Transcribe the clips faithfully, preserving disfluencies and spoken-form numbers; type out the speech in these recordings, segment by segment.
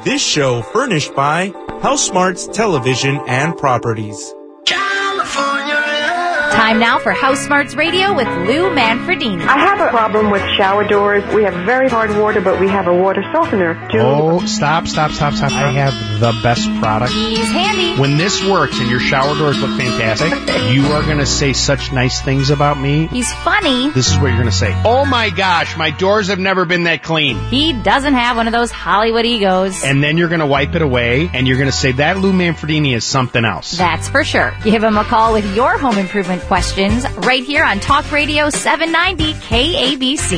This show furnished by House Smarts Television and Properties. Time now for House Smarts Radio with Lou Manfredini. I have a problem with shower doors. We have very hard water, but we have a water softener. Do oh, stop, stop, stop, stop. I have the best product. He's handy. When this works and your shower doors look fantastic, you are going to say such nice things about me. He's funny. This is what you're going to say. Oh, my gosh, my doors have never been that clean. He doesn't have one of those Hollywood egos. And then you're going to wipe it away, and you're going to say, that Lou Manfredini is something else. That's for sure. Give him a call with your home improvement questions right here on Talk Radio seven ninety K A B C.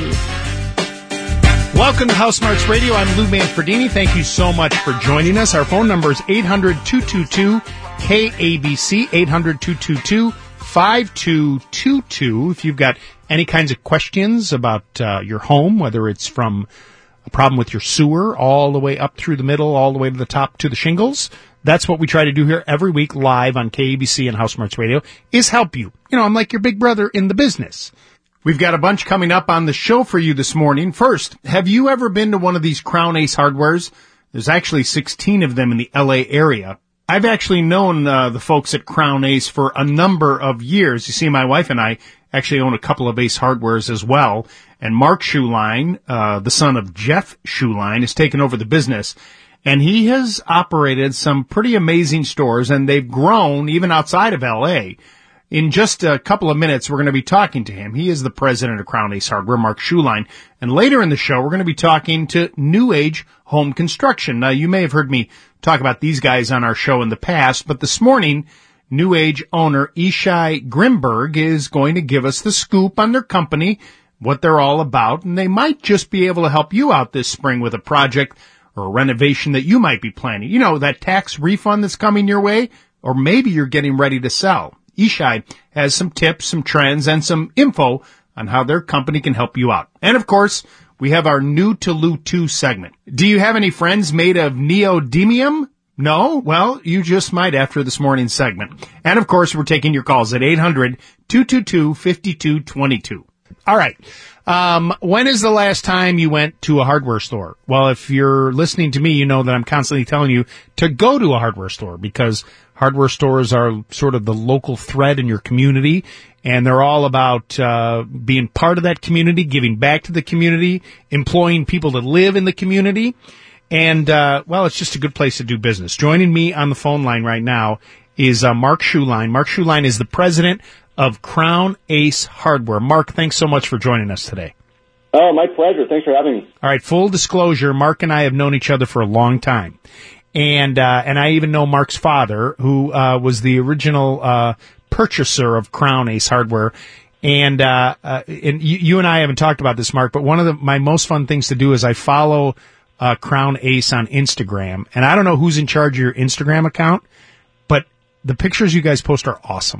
Welcome to House Smarts Radio. I'm Lou Manfredini. Thank you so much for joining us. Our phone number is eight hundred, two two two, K A B C, eight hundred, two two two, five two two two. If you've got any kinds of questions about uh, your home, whether it's from a problem with your sewer all the way up through the middle, all the way to the top to the shingles, that's what we try to do here every week live on K A B C and House Smarts Radio, is help you. You know, I'm like your big brother in the business. We've got a bunch coming up on the show for you this morning. First, have you ever been to one of these Crown Ace Hardwares? There's actually sixteen of them in the L A area. I've actually known uh, the folks at Crown Ace for a number of years. You see, my wife and I actually own a couple of Ace Hardwares as well. And Mark Schuline, uh, the son of Jeff Schuline, has taken over the business. And he has operated some pretty amazing stores, and they've grown even outside of L A. In just a couple of minutes, we're going to be talking to him. He is the president of Crown Ace Hardware, Mark Schuline. And later in the show, we're going to be talking to New Age Home Construction. Now, you may have heard me talk about these guys on our show in the past, but this morning, New Age owner Ishai Grimberg is going to give us the scoop on their company, what they're all about, and they might just be able to help you out this spring with a project or a renovation that you might be planning. You know, that tax refund that's coming your way, or maybe you're getting ready to sell. Ishai has some tips, some trends, and some info on how their company can help you out. And of course, we have our New to Lou two segment. Do you have any friends made of neodymium? No? Well, you just might after this morning's segment. And of course, we're taking your calls at eight hundred, two two two, five two two two. All right. Um, when is the last time you went to a hardware store? Well, if you're listening to me, you know that I'm constantly telling you to go to a hardware store, because hardware stores are sort of the local thread in your community, and they're all about uh, being part of that community, giving back to the community, employing people to live in the community. And, uh, well, it's just a good place to do business. Joining me on the phone line right now is uh, Mark Schuline. Mark Schuline is the president of Crown Ace Hardware. Mark, thanks so much for joining us today. Oh, my pleasure. Thanks for having me. All right, full disclosure, Mark and I have known each other for a long time. And uh, and I even know Mark's father, who uh, was the original uh, purchaser of Crown Ace Hardware. And uh, uh, and you, you and I haven't talked about this, Mark, but one of the, my most fun things to do is I follow uh, Crown Ace on Instagram. And I don't know who's in charge of your Instagram account, but the pictures you guys post are awesome.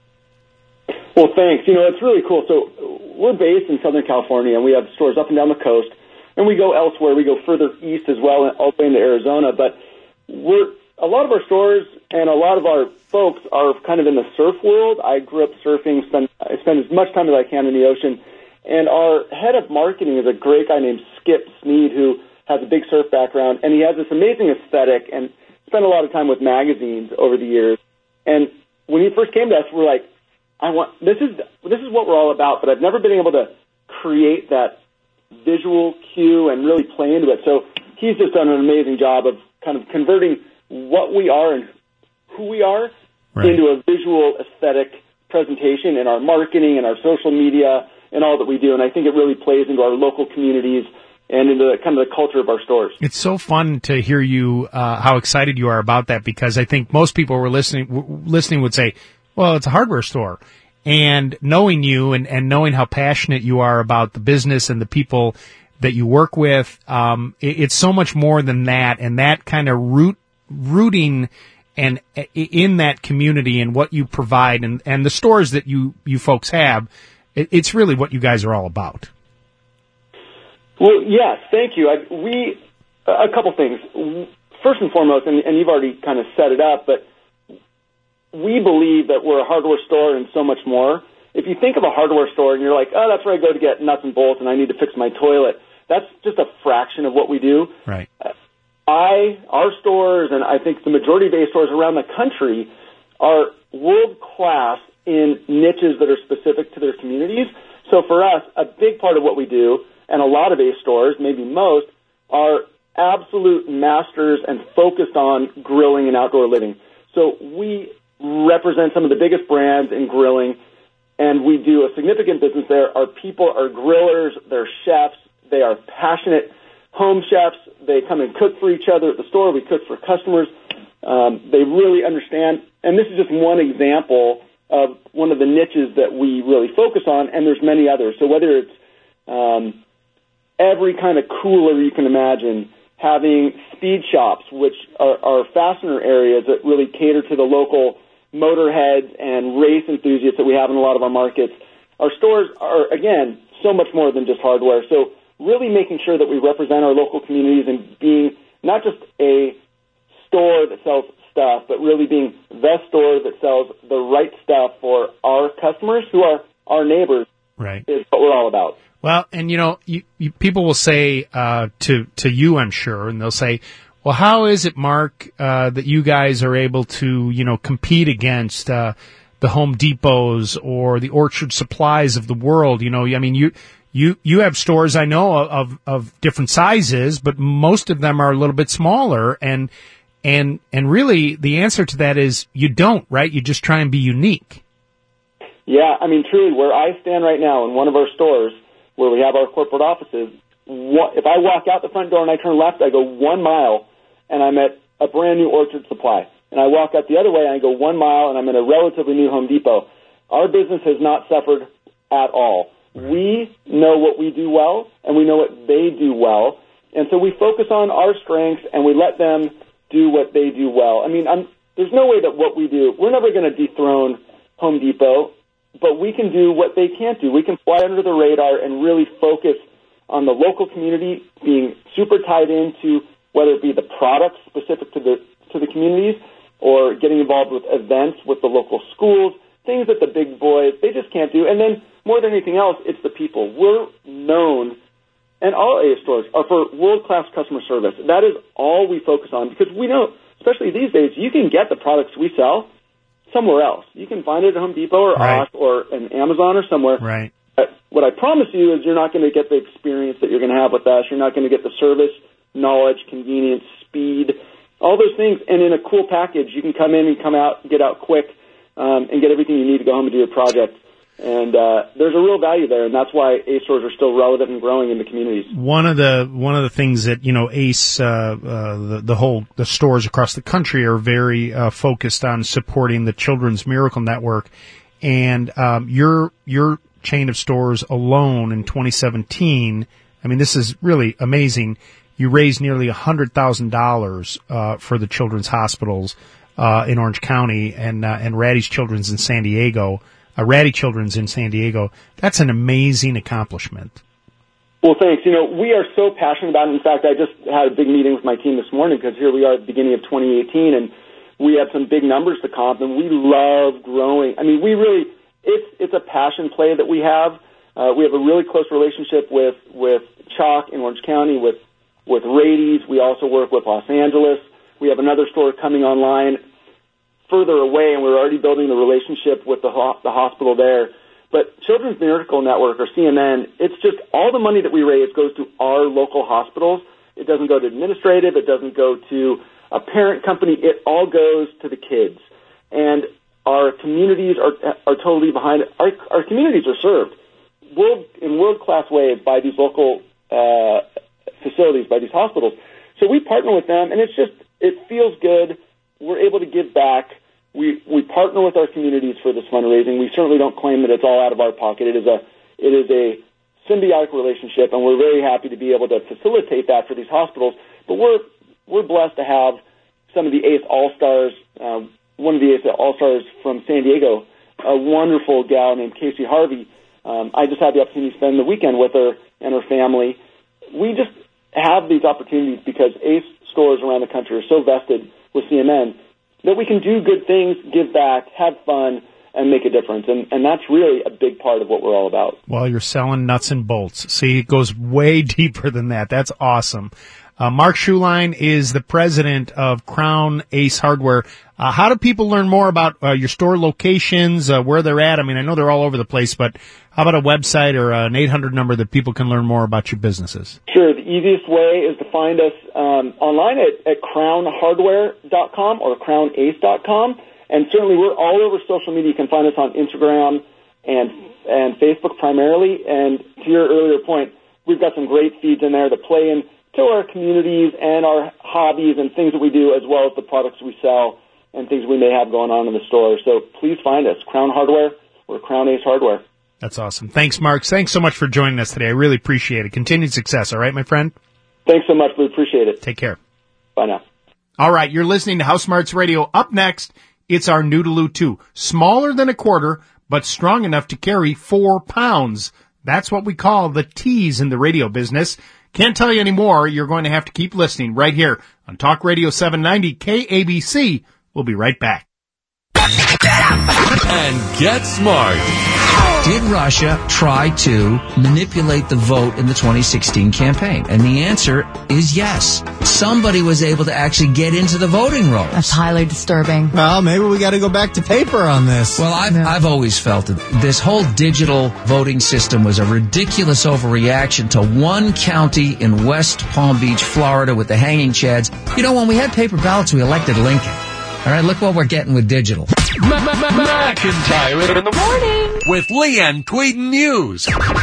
Well, thanks. You know, it's really cool. So we're based in Southern California, and we have stores up and down the coast, and we go elsewhere. We go further east as well, all the way into Arizona. But we're a lot of our stores and a lot of our folks are kind of in the surf world. I grew up surfing, spend, I spend as much time as I can in the ocean. And our head of marketing is a great guy named Skip Sneed, who has a big surf background, and he has this amazing aesthetic and spent a lot of time with magazines over the years. And when he first came to us, we're like, I want this is this is what we're all about, but I've never been able to create that visual cue and really play into it. So he's just done an amazing job of kind of converting what we are and who we are right. into a visual aesthetic presentation in our marketing and our social media and all that we do. And I think it really plays into our local communities and into the, kind of the culture of our stores. It's so fun to hear you, uh, how excited you are about that, because I think most people who are listening, w- listening would say, well, it's a hardware store. And knowing you and, and knowing how passionate you are about the business and the people that you work with, um, it, it's so much more than that. And that kind of root, rooting and in that community and what you provide and, and the stores that you, you folks have, it, it's really what you guys are all about. Well, yes, thank you. I, we a couple things. First and foremost, and, and you've already kind of set it up, but we believe that we're a hardware store and so much more. If you think of a hardware store and you're like, oh, that's where I go to get nuts and bolts and I need to fix my toilet, that's just a fraction of what we do. Right. I, our stores, and I think the majority of Ace stores around the country are world-class in niches that are specific to their communities. So for us, a big part of what we do, and a lot of Ace stores, maybe most, are absolute masters and focused on grilling and outdoor living. So we represent some of the biggest brands in grilling, and we do a significant business there. Our people are grillers, they're chefs, they are passionate home chefs. They come and cook for each other at the store. We cook for customers. Um, they really understand, and this is just one example of one of the niches that we really focus on, and there's many others. So whether it's um, every kind of cooler you can imagine, having speed shops, which are, are fastener areas that really cater to the local motorheads and race enthusiasts that we have in a lot of our markets. Our stores are, again, so much more than just hardware. So really making sure that we represent our local communities and being not just a store that sells stuff, but really being the store that sells the right stuff for our customers who are our neighbors. Right. Is what we're all about. Well, and you know, you, you, people will say uh, to to you, I'm sure, and they'll say, "Well, how is it, Mark, uh, that you guys are able to, you know, compete against uh, the Home Depots or the Orchard Supplies of the world?" You know, I mean, you you you have stores, I know, of of different sizes, but most of them are a little bit smaller, and and and really, the answer to that is you don't, right? You just try and be unique. Yeah, I mean, truly, where I stand right now in one of our stores, where we have our corporate offices, if I walk out the front door and I turn left, I go one mile, and I'm at a brand new Orchard Supply. And I walk out the other way, and I go one mile, and I'm in a relatively new Home Depot. Our business has not suffered at all. We know what we do well, and we know what they do well. And so we focus on our strengths, and we let them do what they do well. I mean, I'm, there's no way that what we do, we're never going to dethrone Home Depot, but we can do what they can't do. We can fly under the radar and really focus on the local community, being super tied into whether it be the products specific to the to the communities or getting involved with events with the local schools, things that the big boys, they just can't do. And then more than anything else, it's the people. We're known, and all A stores are for world-class customer service. That is all we focus on because we know, especially these days, you can get the products we sell somewhere else. You can find it at Home Depot or Right. Osh or an Amazon or somewhere. Right. But what I promise you is you're not going to get the experience that you're going to have with us. You're not going to get the service, knowledge, convenience, speed, all those things. And in a cool package, you can come in and come out, get out quick, um, and get everything you need to go home and do your project. And uh, there's a real value there, and that's why Ace stores are still relevant and growing in the communities. One of the one of the things that you know Ace, uh, uh, the, the whole the stores across the country are very uh, focused on supporting the Children's Miracle Network, and um, your your chain of stores alone in twenty seventeen. I mean, this is really amazing. You raised nearly a hundred thousand uh, dollars for the children's hospitals uh, in Orange County and uh, and Ratty's Children's in San Diego. Uh, Ratty Children's in San Diego. That's an amazing accomplishment. Well, thanks. You know, we are so passionate about it. In fact, I just had a big meeting with my team this morning because here we are at the beginning of twenty eighteen, and we have some big numbers to comp, and we love growing. I mean, we really, it's it's a passion play that we have. Uh, we have a really close relationship with, with Chalk in Orange County, with, with Rady's. We also work with Los Angeles. We have another store coming online further away, and we're already building the relationship with the ho- the hospital there. But Children's Miracle Network, or C M N, it's just all the money that we raise goes to our local hospitals. It doesn't go to administrative. It doesn't go to a parent company. It all goes to the kids. And our communities are are totally behind it. Our, our communities are served world in world-class ways by these local uh, facilities, by these hospitals. So we partner with them, and it's just, it feels good. We're able to give back. We we partner with our communities for this fundraising. We certainly don't claim that it's all out of our pocket. It is a it is a symbiotic relationship, and we're very happy to be able to facilitate that for these hospitals. But we're we're blessed to have some of the Ace All-Stars, um, one of the Ace All-Stars from San Diego, a wonderful gal named Casey Harvey. Um, I just had the opportunity to spend the weekend with her and her family. We just have these opportunities because Ace stores around the country are so vested with C M N that we can do good things, give back, have fun, and make a difference. And, and that's really a big part of what we're all about. Well, you're selling nuts and bolts. See, it goes way deeper than that. That's awesome. Uh, Mark Schuline is the president of Crown Ace Hardware. Uh, how do people learn more about uh, your store locations, uh, where they're at? I mean, I know they're all over the place, but how about a website or an eight hundred number that people can learn more about your businesses? Sure. The easiest way is to find us um, online at, at crown hardware dot com or crown ace dot com. And certainly we're all over social media. You can find us on Instagram and and Facebook primarily. And to your earlier point, we've got some great feeds in there that play into our communities and our hobbies and things that we do, as well as the products we sell and things we may have going on in the store. So please find us, Crown Hardware or Crown Ace Hardware. That's awesome. Thanks, Mark. Thanks so much for joining us today. I really appreciate it. Continued success, all right, my friend? Thanks so much. We appreciate it. Take care. Bye now. All right, you're listening to House Smarts Radio. Up next, it's our Noodaloo two. Smaller than a quarter, but strong enough to carry four pounds. That's what we call the T's in the radio business. Can't tell you any more. You're going to have to keep listening right here on Talk Radio seven ninety K A B C. We'll be right back. And get smart. Did Russia try to manipulate the vote in the twenty sixteen campaign? And the answer is yes. Somebody was able to actually get into the voting rolls. That's highly disturbing. Well, maybe we got to go back to paper on this. Well, I've, Yeah. I've always felt that this whole digital voting system was a ridiculous overreaction to one county in West Palm Beach, Florida with the hanging chads. You know, when we had paper ballots, we elected Lincoln. All right, look what we're getting with digital. McIntyre in the morning with Leanne Tweeden News.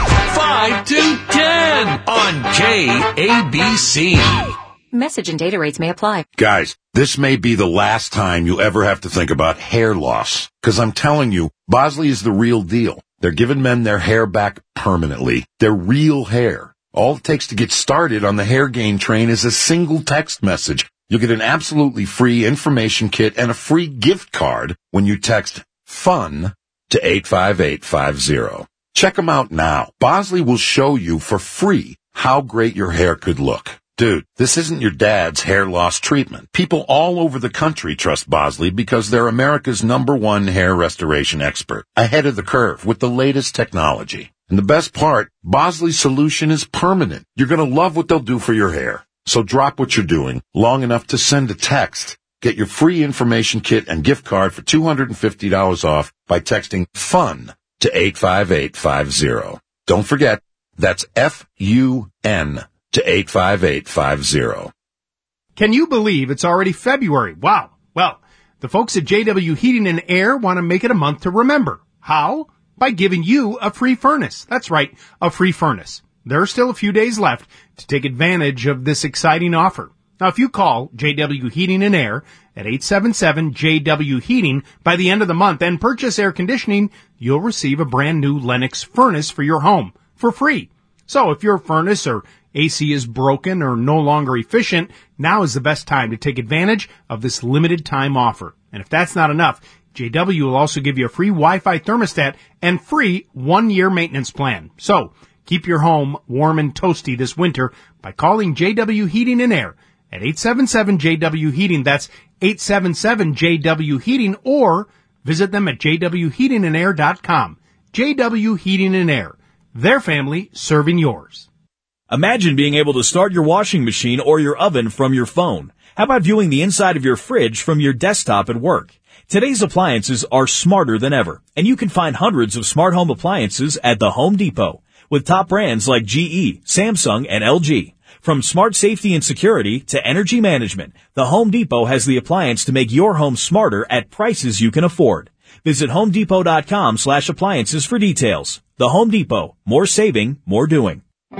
five to ten on K A B C. Message and data rates may apply. Guys, this may be the last time you ever have to think about hair loss. Because I'm telling you, Bosley is the real deal. They're giving men their hair back permanently. Their real hair. All it takes to get started on the hair gain train is a single text message. You'll get an absolutely free information kit and a free gift card when you text FUN to eight five eight five zero. Check them out now. Bosley will show you for free how great your hair could look. Dude, this isn't your dad's hair loss treatment. People all over the country trust Bosley because they're America's number one hair restoration expert, ahead of the curve with the latest technology. And the best part, Bosley's solution is permanent. You're going to love what they'll do for your hair. So drop what you're doing long enough to send a text. Get your free information kit and gift card for two hundred fifty dollars off by texting FUN to eight five eight five zero. Don't forget, that's F U N to eight five eight five zero. Can you believe it's already February? Wow. Well, the folks at J W Heating and Air want to make it a month to remember. How? By giving you a free furnace. That's right, a free furnace. There are still a few days left to take advantage of this exciting offer. Now, if you call J W Heating and Air at eight seven seven J W Heating by the end of the month and purchase air conditioning, you'll receive a brand new Lennox furnace for your home for free. So if your furnace or A C is broken or no longer efficient, now is the best time to take advantage of this limited time offer. And if that's not enough, J W will also give you a free Wi-Fi thermostat and free one-year maintenance plan. So keep your home warm and toasty this winter by calling J W Heating and Air at eight seven seven J W Heating. That's eight seven seven J W Heating, or visit them at j w heating and air dot com. J W Heating and Air. Their family serving yours. Imagine being able to start your washing machine or your oven from your phone. How about viewing the inside of your fridge from your desktop at work? Today's appliances are smarter than ever, and you can find hundreds of smart home appliances at the Home Depot, with top brands like G E, Samsung, and L G. From smart safety and security to energy management, the Home Depot has the appliance to make your home smarter at prices you can afford. Visit homedepot.com slash appliances for details. The Home Depot. More saving, more doing.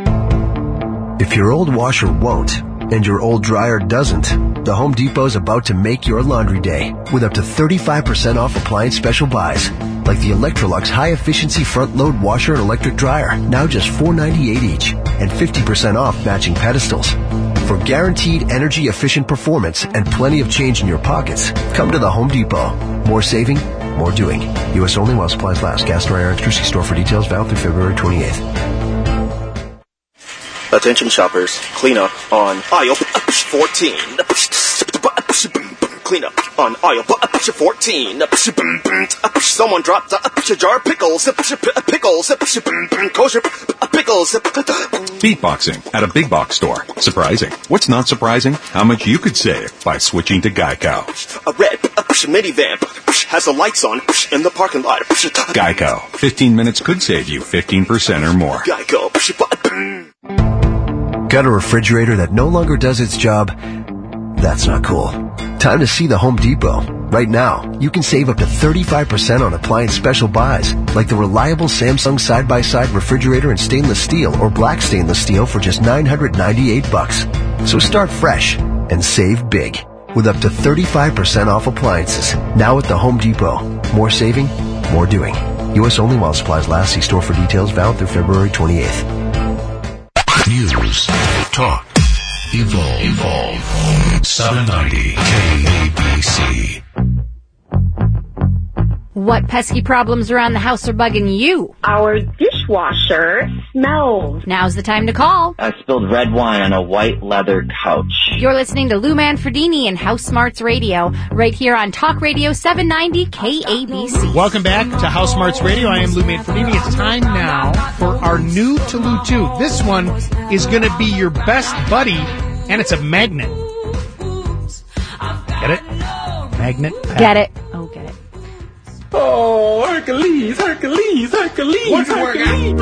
If your old washer won't, and your old dryer doesn't, the Home Depot's about to make your laundry day with up to thirty-five percent off appliance special buys, like the Electrolux high-efficiency front-load washer and electric dryer, now just four ninety-eight each, and fifty percent off matching pedestals. For guaranteed energy-efficient performance and plenty of change in your pockets, come to the Home Depot. More saving, more doing. U S only while supplies last. Gas, dryer, extra. See store for details. Valid through February twenty-eighth. Attention shoppers, clean up on aisle fourteen. clean up on aisle fourteen. Someone dropped a jar of pickles. Pickles. Kosher pickles. Beatboxing at a big box store. Surprising. What's not surprising? How much you could save by switching to Geico. A red minivan has the lights on in the parking lot. Geico. fifteen minutes could save you fifteen percent or more. Geico. Got a refrigerator that no longer does its job? That's not cool. Time to see the Home Depot. Right now, you can save up to thirty-five percent on appliance special buys, like the reliable Samsung side-by-side refrigerator in stainless steel or black stainless steel for just nine hundred ninety-eight bucks. So start fresh and save big with up to thirty-five percent off appliances. Now at the Home Depot. More saving, more doing. U S only while supplies last. See store for details. Valid through February twenty-eighth. News, talk, evolve, evolve. seven ninety K A B C. What pesky problems around the house are bugging you? Our dishwasher smells. Now's the time to call. I spilled red wine on a white leather couch. You're listening to Lou Manfredini and House Smarts Radio, right here on Talk Radio seven ninety K A B C. Welcome back to House Smarts Radio. I am Lou Manfredini. It's time now for our new to Lou two. This one is going to be your best buddy, and it's a magnet. Get it? Magnet? Get it. Oh, get it. Oh, Hercules, Hercules, Hercules, What's Hercules.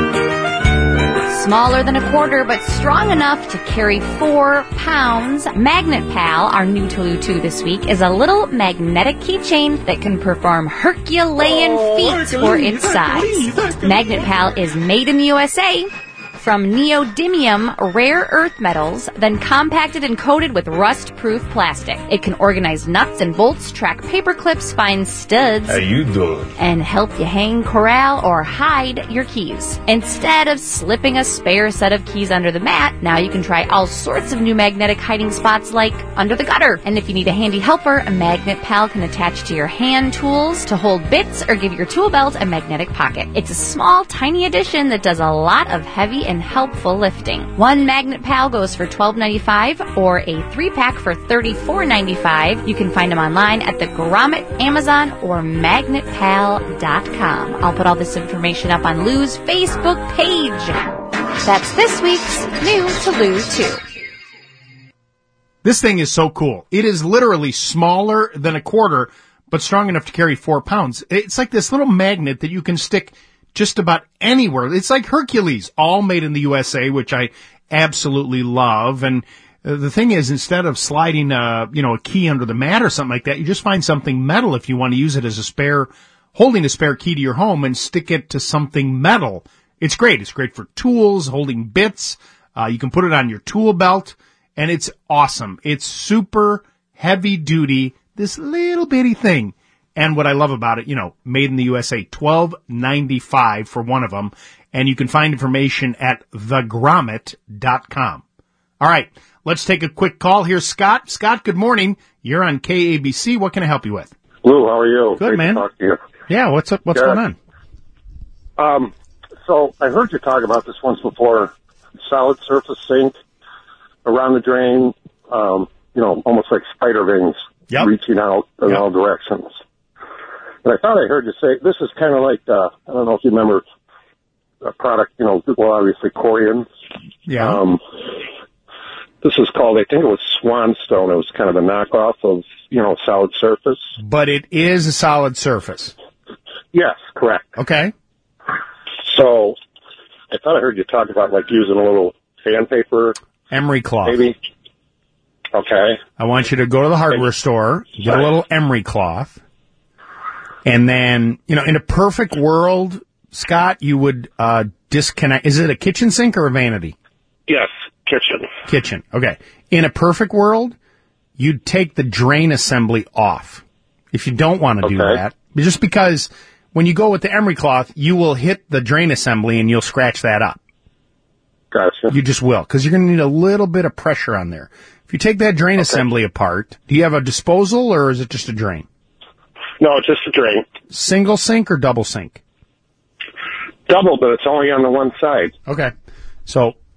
Smaller than a quarter, but strong enough to carry four pounds. Magnet Pal, our new Tulu two this week, is a little magnetic keychain that can perform Herculean oh, feats Hercules, for its size. Hercules, Hercules. Magnet Pal is made in the U S A. From neodymium rare earth metals, then compacted and coated with rust-proof plastic. It can organize nuts and bolts, track paper clips, find studs, How you doing? and help you hang, corral, or hide your keys. Instead of slipping a spare set of keys under the mat, now you can try all sorts of new magnetic hiding spots like under the gutter. And if you need a handy helper, a Magnet Pal can attach to your hand tools to hold bits or give your tool belt a magnetic pocket. It's a small, tiny addition that does a lot of heavy and helpful lifting. One Magnet Pal goes for twelve ninety-five or a three-pack for thirty-four ninety-five. You can find them online at the Grommet, Amazon, or magnet pal dot com. I'll put all this information up on Lou's Facebook page. That's this week's New to Lou two. This thing is so cool. It is literally smaller than a quarter, but strong enough to carry four pounds. It's like this little magnet that you can stick just about anywhere. It's like Hercules, all made in the U S A, which I absolutely love. And uh, the thing is, instead of sliding, uh, you know, a key under the mat or something like that, you just find something metal if you want to use it as a spare, holding a spare key to your home and stick it to something metal. It's great. It's great for tools, holding bits. Uh, you can put it on your tool belt, and it's awesome. It's super heavy duty, this little bitty thing. And what I love about it, you know, made in the U S A, twelve ninety-five for one of them. And you can find information at the grommet dot com. All right, let's take a quick call. Here's Scott. Scott, good morning. You're on K A B C. What can I help you with? Lou, how are you? Good, Great man. to talk to you. Yeah, what's up? What's Good. going on? Um, so I heard you talk about this once before. Solid surface sink around the drain, um, you know, almost like spider wings yep. reaching out in yep. all directions. And I thought I heard you say, this is kind of like, uh, I don't know if you remember a product, you know, well, obviously Corian. Yeah. Um, this is called, I think it was Swanstone. It was kind of a knockoff of, you know, solid surface. But it is a solid surface. Yes, correct. Okay. So I thought I heard you talk about like using a little sandpaper. Emery cloth. Maybe. Okay. I want you to go to the hardware store, get a little emery cloth. And then, you know, in a perfect world, Scott, you would uh, disconnect. Is it a kitchen sink or a vanity? Yes, kitchen. Kitchen. Okay. In a perfect world, you'd take the drain assembly off. If you don't want to okay. do that, just because when you go with the emery cloth, you will hit the drain assembly and you'll scratch that up. Gotcha. You just will, because you're going to need a little bit of pressure on there. If you take that drain okay. assembly apart, do you have a disposal or is it just a drain? No, it's just a drain. Single sink or double sink? Double, but it's only on the one side. Okay. So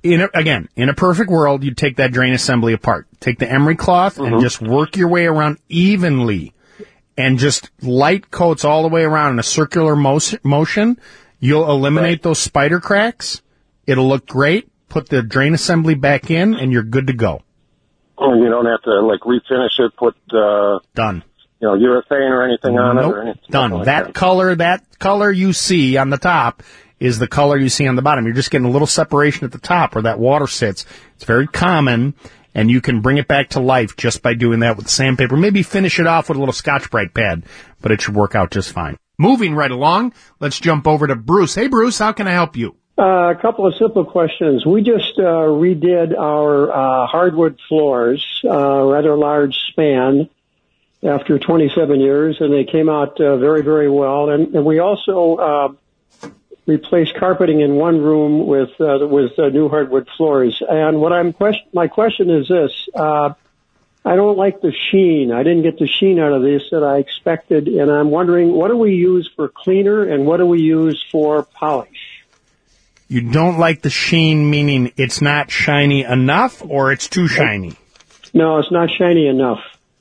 in a, again, in a perfect world, you'd take that drain assembly apart. Take the emery cloth Mm-hmm. and just work your way around evenly and just light coats all the way around in a circular mo- motion. You'll eliminate those spider cracks. It'll look great. Put the drain assembly back in and you're good to go. Oh, you don't have to, like, refinish it, put, uh... Done. You know, urethane or anything on nope. it or anything. Done. Like that, that color, that color you see on the top is the color you see on the bottom. You're just getting a little separation at the top where that water sits. It's very common, and you can bring it back to life just by doing that with sandpaper. Maybe finish it off with a little Scotch-Brite pad, but it should work out just fine. Moving right along, let's jump over to Bruce. Hey, Bruce, how can I help you? Uh, a couple of simple questions. We just uh, redid our uh, hardwood floors, uh, rather large span, after twenty-seven years, and they came out uh, very, very well. And, and we also uh, replaced carpeting in one room with uh, with uh, new hardwood floors. And what I'm question, my question is this: uh, I don't like the sheen. I didn't get the sheen out of this that I expected, and I'm wondering what do we use for cleaner and what do we use for polish? You don't like the sheen, meaning it's not shiny enough or it's too shiny? No, it's not shiny enough.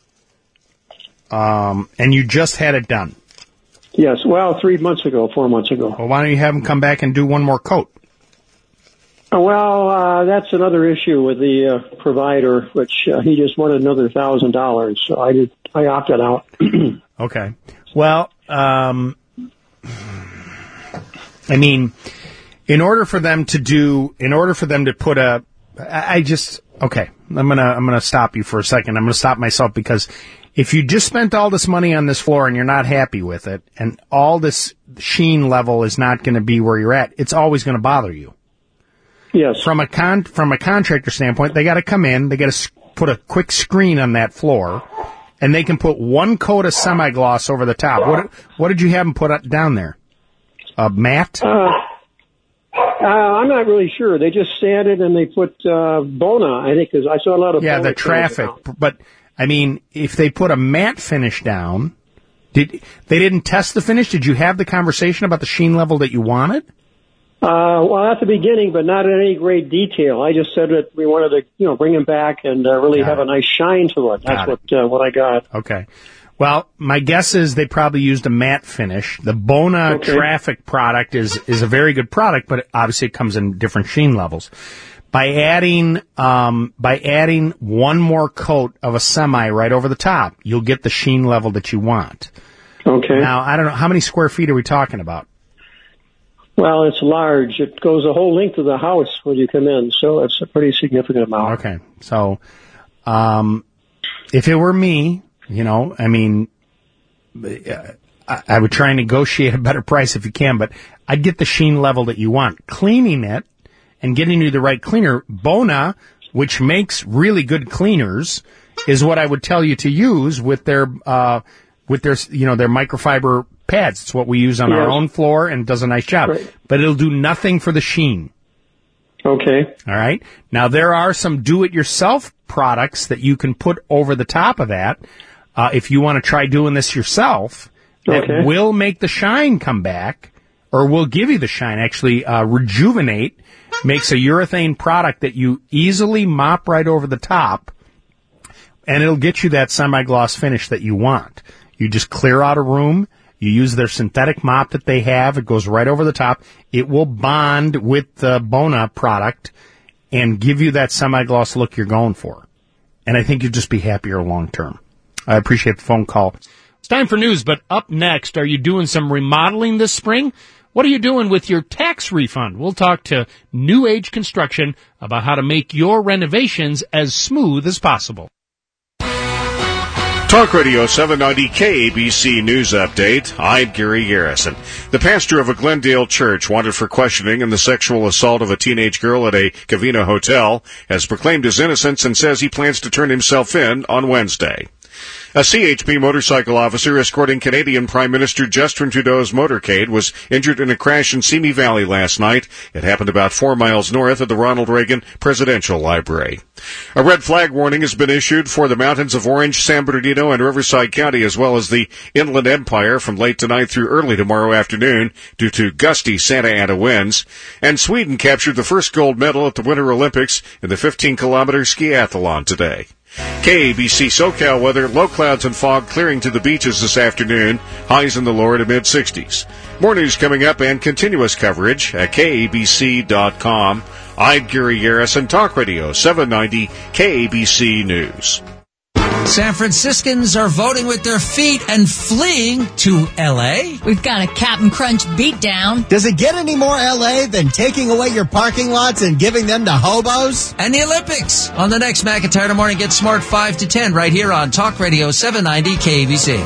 Um, and you just had it done? Yes, well, three months ago, four months ago. Well, why don't you have them come back and do one more coat? Uh, well, uh, that's another issue with the uh, provider, which uh, he just wanted another thousand dollars, so I did. I opted out. Okay. Well, um, I mean, in order for them to do, in order for them to put a, I I just, okay, I'm gonna, I'm gonna stop you for a second. I'm gonna stop myself because if you just spent all this money on this floor and you're not happy with it, and all this sheen level is not gonna be where you're at, it's always gonna bother you. Yes. From a con, from a contractor standpoint, they gotta come in, they gotta put a quick screen on that floor, and they can put one coat of semi-gloss over the top. What, what did you have them put down there? A matte? Uh, Uh, I'm not really sure. They just sanded and they put uh, Bona, I think, because I saw a lot of yeah, Bona the traffic. But I mean, if they put a matte finish down, did they didn't test the finish? Did you have the conversation about the sheen level that you wanted? Uh, well, at the beginning, but not in any great detail. I just said that we wanted to, you know, bring him back and uh, really Got have it. a nice shine to it. That's Got what uh, what I got. Okay. Well, my guess is they probably used a matte finish. The Bona Okay. Traffic product is, is a very good product, but obviously it comes in different sheen levels. By adding, um, by adding one more coat of a semi right over the top, you'll get the sheen level that you want. Okay. Now, I don't know, how many square feet are we talking about? Well, it's large. It goes the whole length of the house when you come in, so it's a pretty significant amount. Okay. So, um, if it were me, you know, I mean, I, I would try and negotiate a better price if you can, but I'd get the sheen level that you want. Cleaning it and getting you the right cleaner, Bona, which makes really good cleaners, is what I would tell you to use with their, uh, with their, you know, their microfiber pads. It's what we use on our Yes. own floor and it does a nice job. Right. But it'll do nothing for the sheen. Okay. All right. Now, there are some do-it-yourself products that you can put over the top of that. Uh, if you want to try doing this yourself, that Okay. will make the shine come back, or will give you the shine. Actually, uh, Rejuvenate makes a urethane product that you easily mop right over the top, and it'll get you that semi-gloss finish that you want. You just clear out a room. You use their synthetic mop that they have. It goes right over the top. It will bond with the Bona product and give you that semi-gloss look you're going for. And I think you'll just be happier long term. I appreciate the phone call. It's time for news, but up next, are you doing some remodeling this spring? What are you doing with your tax refund? We'll talk to New Age Construction about how to make your renovations as smooth as possible. Talk Radio seven ninety K A B C News Update. I'm Gary Garrison. The pastor of a Glendale church wanted for questioning in the sexual assault of a teenage girl at a Covina hotel has proclaimed his innocence and says he plans to turn himself in on Wednesday. A C H P motorcycle officer escorting Canadian Prime Minister Justin Trudeau's motorcade was injured in a crash in Simi Valley last night. It happened about four miles north of the Ronald Reagan Presidential Library. A red flag warning has been issued for the mountains of Orange, San Bernardino, and Riverside County, as well as the Inland Empire from late tonight through early tomorrow afternoon due to gusty Santa Ana winds. And Sweden captured the first gold medal at the Winter Olympics in the fifteen kilometer skiathlon today. K A B C SoCal weather, low clouds and fog clearing to the beaches this afternoon, highs in the lower to mid-sixties. More news coming up and continuous coverage at K A B C dot com. I'm Gary Garrison, Talk Radio seven ninety K A B C News. San Franciscans are voting with their feet and fleeing to L A. We've got a Captain Crunch beatdown. Does it get any more L A than taking away your parking lots and giving them to hobos? And the Olympics. On the next McIntyre Morning, Get Smart five to ten right here on Talk Radio seven ninety K A B C.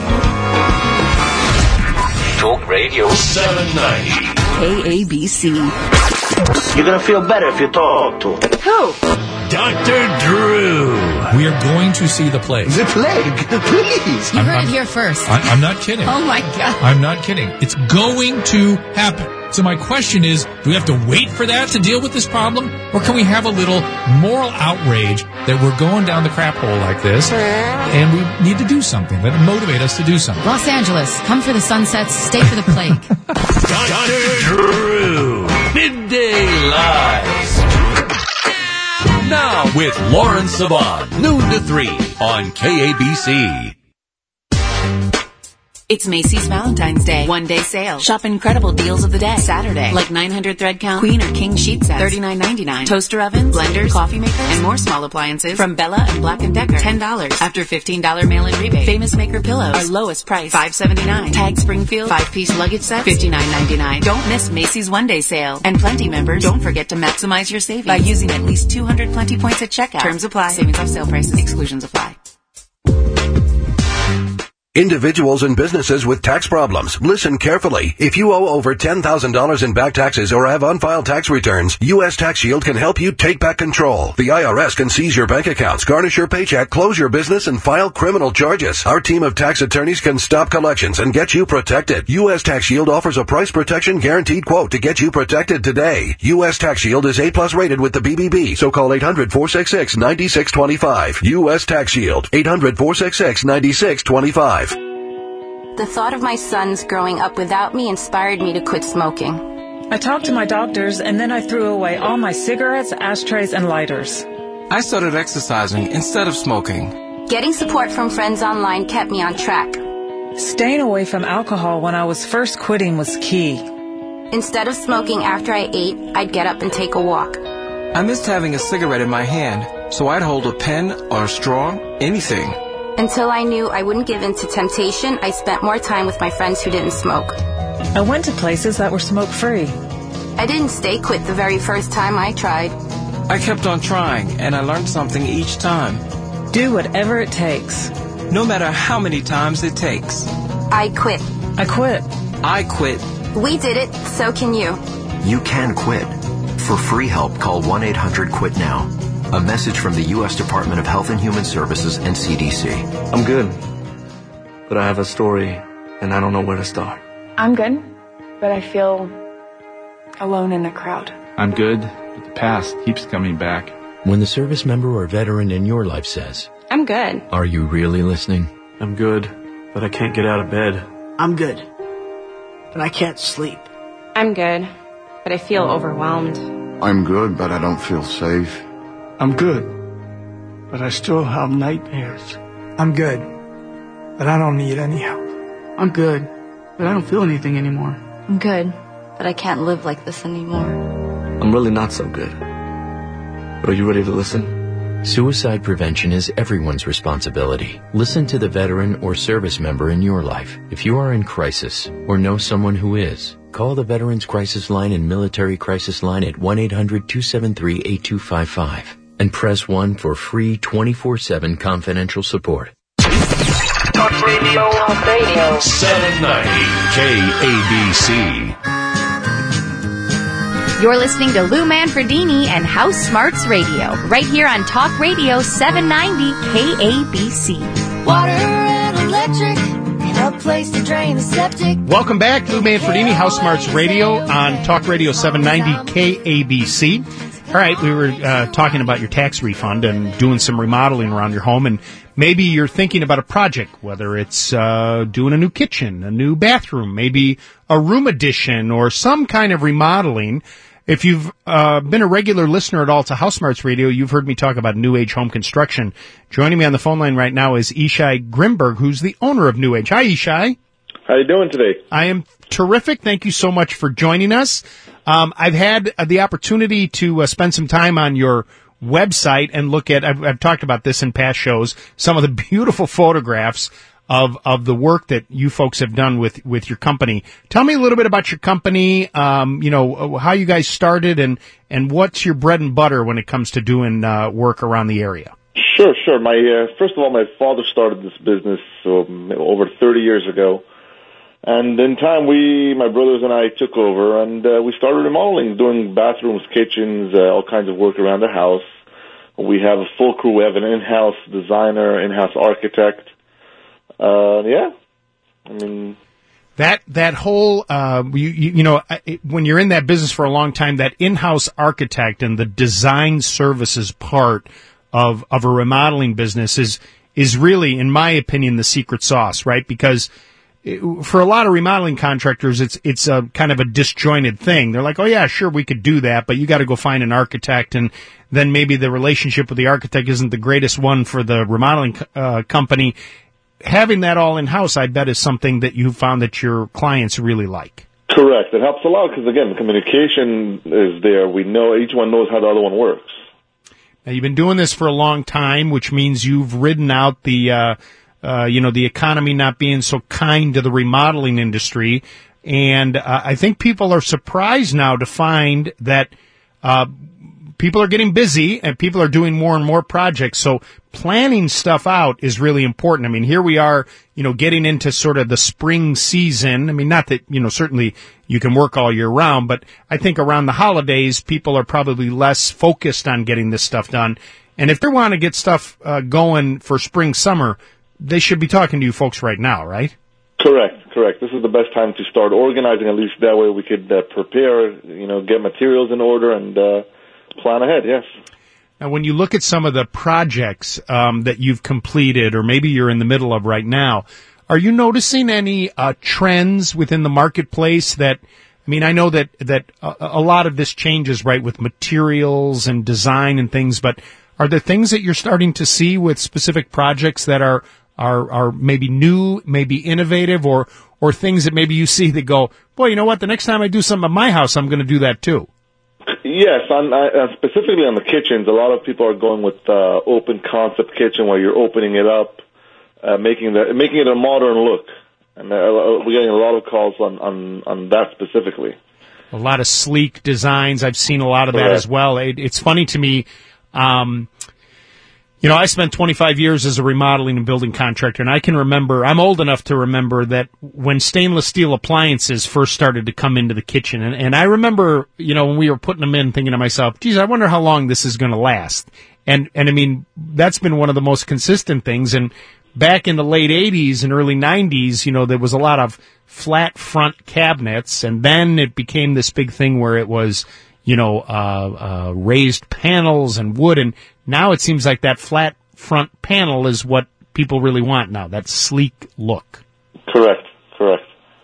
Talk Radio seven ninety K A B C. You're gonna feel better if you talk to him. Who? Doctor Drew. We are going to see the plague. The plague, please. You I'm, heard I'm, it here first. I, I'm not kidding. Oh, my God. I'm not kidding. It's going to happen. So my question is, do we have to wait for that to deal with this problem? Or can we have a little moral outrage that we're going down the crap hole like this and we need to do something? Let it motivate us to do something. Los Angeles, come for the sunsets, stay for the plague. Doctor Drew. Midday Live. Now with Lauren Saban, noon to three on K A B C. It's Macy's Valentine's Day one-day sale. Shop incredible deals of the day. Saturday, like nine hundred thread count queen or king sheet sets, thirty-nine ninety-nine. Toaster ovens, blenders, coffee makers, and more small appliances from Bella and Black and Decker, ten dollars after fifteen dollars mail-in rebate. Famous Maker pillows, our lowest price, five seventy-nine. Tag Springfield five-piece luggage set, fifty-nine ninety-nine. Don't miss Macy's one-day sale. And Plenty members, don't forget to maximize your savings by using at least two hundred Plenty points at checkout. Terms apply. Savings off sale prices. Exclusions apply. Individuals and businesses with tax problems, listen carefully. If you owe over ten thousand dollars in back taxes or have unfiled tax returns, U S Tax Shield can help you take back control. The I R S can seize your bank accounts, garnish your paycheck, close your business, and file criminal charges. Our team of tax attorneys can stop collections and get you protected. U S Tax Shield offers a price protection guaranteed quote to get you protected today. U S Tax Shield is A plus rated with the B B B, so call eight hundred, four six six, nine six two five. U S Tax Shield, eight hundred, four six six, nine six two five. The thought of my sons growing up without me inspired me to quit smoking. I talked to my doctors, and then I threw away all my cigarettes, ashtrays, and lighters. I started exercising instead of smoking. Getting support from friends online kept me on track. Staying away from alcohol when I was first quitting was key. Instead of smoking after I ate, I'd get up and take a walk. I missed having a cigarette in my hand, so I'd hold a pen or a straw, anything. Until I knew I wouldn't give in to temptation, I spent more time with my friends who didn't smoke. I went to places that were smoke-free. I didn't stay quit the very first time I tried. I kept on trying, and I learned something each time. Do whatever it takes. No matter how many times it takes. I quit. I quit. I quit. We did it, so can you. You can quit. For free help, call one eight hundred quit now. A message from the U S Department of Health and Human Services and C D C. I'm good, but I have a story, and I don't know where to start. I'm good, but I feel alone in the crowd. I'm good, but the past keeps coming back. When the service member or veteran in your life says, I'm good. Are you really listening? I'm good, but I can't get out of bed. I'm good, but I can't sleep. I'm good, but I feel overwhelmed. I'm good, but I don't feel safe. I'm good, but I still have nightmares. I'm good, but I don't need any help. I'm good, but I don't feel anything anymore. I'm good, but I can't live like this anymore. I'm really not so good. But are you ready to listen? Suicide prevention is everyone's responsibility. Listen to the veteran or service member in your life. If you are in crisis or know someone who is, call the Veterans Crisis Line and Military Crisis Line at one eight hundred, two seven three, eight two five five. And press one for free twenty-four seven confidential support. Talk Radio, Talk Radio. seven ninety K A B C. You're listening to Lou Manfredini and House Smarts Radio, right here on Talk Radio seven ninety K A B C. Water place to drain the septic. Welcome back, Lou Manfredini, House Smarts Radio on Talk Radio seven ninety K A B C. All right, we were uh, talking about your tax refund and doing some remodeling around your home, and maybe you're thinking about a project, whether it's uh, doing a new kitchen, a new bathroom, maybe a room addition, or some kind of remodeling. If you've uh, been a regular listener at all to House Smarts Radio, you've heard me talk about New Age home construction. Joining me on the phone line right now is Ishai Grimberg, who's the owner of New Age. Hi, Ishai. How you doing today? I am terrific. Thank you so much for joining us. Um, I've had uh, the opportunity to uh, spend some time on your website and look at, I've, I've talked about this in past shows, some of the beautiful photographs of, of the work that you folks have done with, with your company. Tell me a little bit about your company, um, you know, how you guys started and, and what's your bread and butter when it comes to doing uh, work around the area. Sure, sure. My uh, first of all, my father started this business um, over thirty years ago. And in time, we, my brothers and I, took over, and uh, we started remodeling, doing bathrooms, kitchens, uh, all kinds of work around the house. We have a full crew. We have an in-house designer, in-house architect. Uh, yeah, I mean... That that whole, uh, you, you, you know, when you're in that business for a long time, that in-house architect and the design services part of, of a remodeling business is is really, in my opinion, the secret sauce, right? Because for a lot of remodeling contractors, it's it's a kind of a disjointed thing. They're like, oh yeah, sure, we could do that, but you got to go find an architect, and then maybe the relationship with the architect isn't the greatest one for the remodeling uh, company. Having that all in-house, I bet, is something that you found that your clients really like. Correct. It helps a lot because, again, the communication is there. We know, each one knows how the other one works. Now, you've been doing this for a long time, which means you've ridden out the, uh, uh, you know, the economy not being so kind to the remodeling industry. And uh, I think people are surprised now to find that uh, people are getting busy and people are doing more and more projects. So planning stuff out is really important. I mean, here we are, you know, getting into sort of the spring season. I mean, not that, you know, certainly you can work all year round, but I think around the holidays, people are probably less focused on getting this stuff done. And if they want to get stuff uh, going for spring, summer, they should be talking to you folks right now, right? Correct, correct. This is the best time to start organizing. At least that way we could uh, prepare, you know, get materials in order and uh, plan ahead, yes. Now, when you look at some of the projects um, that you've completed or maybe you're in the middle of right now, are you noticing any uh, trends within the marketplace that, I mean, I know that, that a, a lot of this changes, right, with materials and design and things, but are there things that you're starting to see with specific projects that are are are maybe new, maybe innovative, or or things that maybe you see that go, boy, you know what, the next time I do something at my house, I'm going to do that too? Yes, on, uh, specifically on the kitchens, a lot of people are going with uh, open concept kitchen where you're opening it up, uh, making the making it a modern look, and uh, we're getting a lot of calls on, on, on that specifically. A lot of sleek designs. I've seen a lot of that as well. It, it's funny to me. Um, you know, I spent twenty-five years as a remodeling and building contractor, and I can remember, I'm old enough to remember that when stainless steel appliances first started to come into the kitchen, and, and I remember, you know, when we were putting them in, thinking to myself, geez, I wonder how long this is going to last. And, and I mean, that's been one of the most consistent things, and back in the late eighties and early nineties, you know, there was a lot of flat front cabinets, and then it became this big thing where it was, you know, uh, uh, raised panels and wood, and now it seems like that flat front panel is what people really want now, that sleek look. Correct, correct.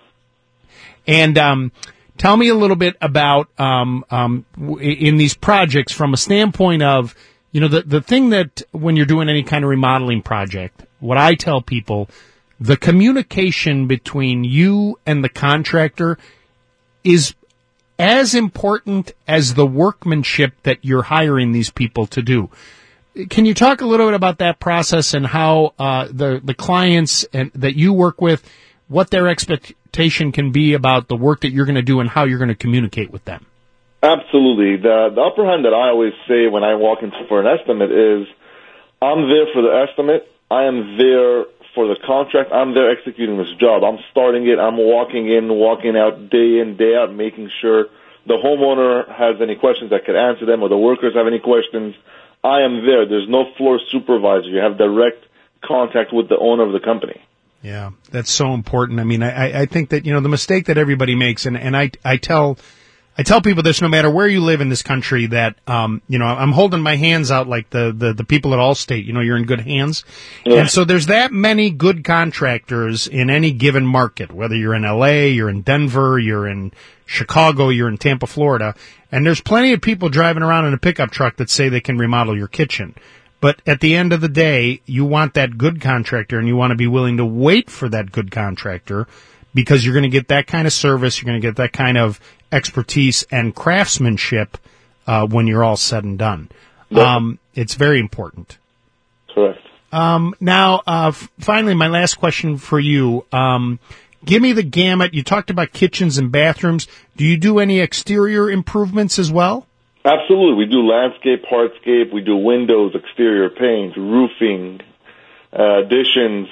And um, tell me a little bit about, um, um, in these projects from a standpoint of, you know, the, the thing that when you're doing any kind of remodeling project, what I tell people, the communication between you and the contractor is as important as the workmanship that you're hiring these people to do. Can you talk a little bit about that process and how uh, the the clients and, that you work with, what their expectation can be about the work that you're going to do and how you're going to communicate with them? Absolutely. The, the upper hand that I always say when I walk in for an estimate is, I'm there for the estimate. I am there for the contract. I'm there executing this job. I'm starting it. I'm walking in, walking out day in, day out, making sure the homeowner has any questions I could answer them or the workers have any questions. I am there. There's no floor supervisor. You have direct contact with the owner of the company. Yeah, that's so important. I mean, I, I think that, you know, the mistake that everybody makes, and, and I, I tell, I tell people this no matter where you live in this country that, um, you know, I'm holding my hands out like the, the, the people at Allstate, you know, you're in good hands. Yeah. And so there's that many good contractors in any given market, whether you're in L A, you're in Denver, you're in Chicago, you're in Tampa, Florida. And there's plenty of people driving around in a pickup truck that say they can remodel your kitchen. But at the end of the day, you want that good contractor, and you want to be willing to wait for that good contractor because you're going to get that kind of service, you're going to get that kind of expertise and craftsmanship uh, when you're all said and done. Yeah. Um, it's very important. Correct. Um, now, uh, f- finally, my last question for you. Um, give me the gamut. You talked about kitchens and bathrooms. Do you do any exterior improvements as well? Absolutely. We do landscape, hardscape. We do windows, exterior paint, roofing, uh, additions,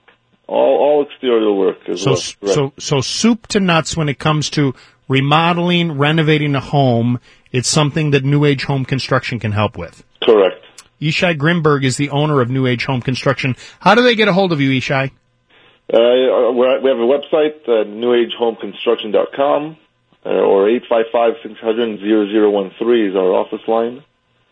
all, all exterior work as so, well. Right. So, so soup to nuts when it comes to remodeling, renovating a home. It's something that New Age Home Construction can help with. Correct. Yishai Grimberg is the owner of New Age Home Construction. How do they get a hold of you, Yishai? Uh, we're, we have a website, uh, new age home construction dot com. Uh, or eight five five, six hundred, zero zero one three is our office line.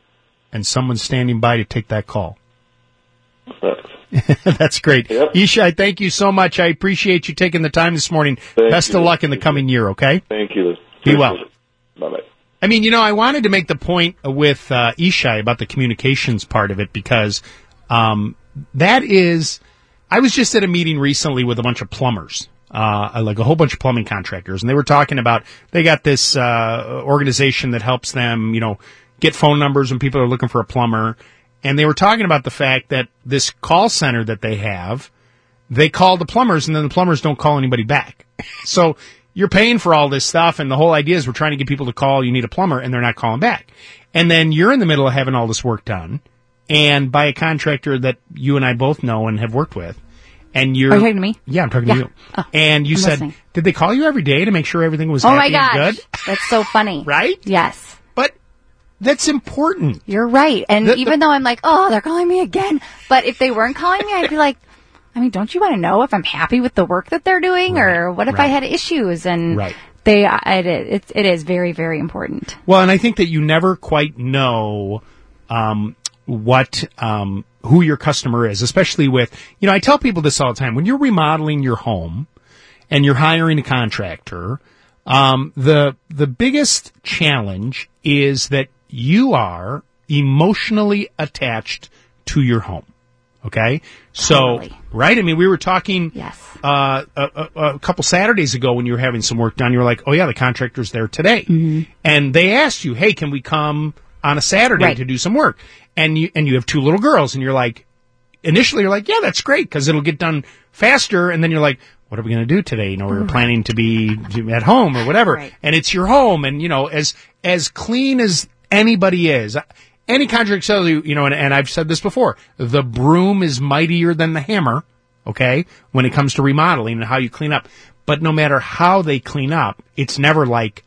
And someone's standing by to take that call. Correct. That's great. Yep. Yishai, thank you so much. I appreciate you taking the time this morning. Thank Best you. of luck in the coming year, okay? Thank you. Be well. Bye-bye. I mean, you know, I wanted to make the point with uh, Yishai about the communications part of it because um, that is... I was just at a meeting recently with a bunch of plumbers. Uh, like a whole bunch of plumbing contractors, and they were talking about, they got this, uh, organization that helps them, you know, get phone numbers when people are looking for a plumber. And they were talking about the fact that this call center that they have, they call the plumbers and then the plumbers don't call anybody back. So you're paying for all this stuff, and the whole idea is we're trying to get people to call, you need a plumber, and they're not calling back. And then you're in the middle of having all this work done, and by a contractor that you and I both know and have worked with. And you're, Are you talking to me? Yeah, I'm talking yeah. to you. Oh, and you I'm said, listening. Did they call you every day to make sure everything was oh happy my gosh, and good? That's so funny. Right? Yes. But that's important. You're right. And the, even the, though I'm like, oh, they're calling me again. But if they weren't calling me, I'd be like, I mean, don't you want to know if I'm happy with the work that they're doing? Right, or what if right. I had issues? And right. they, it, it, it is very, very important. Well, and I think that you never quite know um, what... Um, who your customer is, especially with, you know, I tell people this all the time. When you're remodeling your home and you're hiring a contractor, um, the, the biggest challenge is that you are emotionally attached to your home. Okay? So, totally. Right? I mean, we were talking, yes. uh, a, a, a couple Saturdays ago when you were having some work done, you were like, oh yeah, the contractor's there today. Mm-hmm. And they asked you, hey, can we come on a Saturday right. to do some work? And you, and you have two little girls, and you're like, initially you're like, yeah, that's great, because it'll get done faster, and then you're like, what are we going to do today? You know, we were planning to be at home or whatever, right. and it's your home, and, you know, as, as clean as anybody is, any contractor tells you, you know, and, and I've said this before, the broom is mightier than the hammer, okay, when it comes to remodeling and how you clean up. But no matter how they clean up, it's never like